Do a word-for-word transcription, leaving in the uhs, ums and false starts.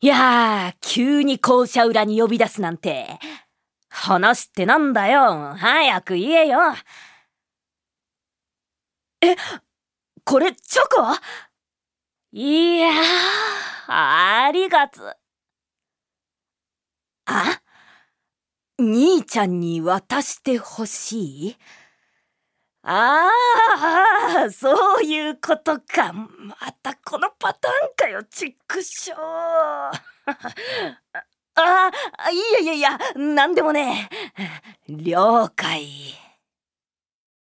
いやー、急に校舎裏に呼び出すなんて。話ってなんだよ。早く言えよ。え、これチョコ？いやー、ありがとう。あ？兄ちゃんに渡してほしい？ああ、そういうことか。またこのパターンかよ、ちっくしょう。ああ、いやいやいや、なんでもね。了解。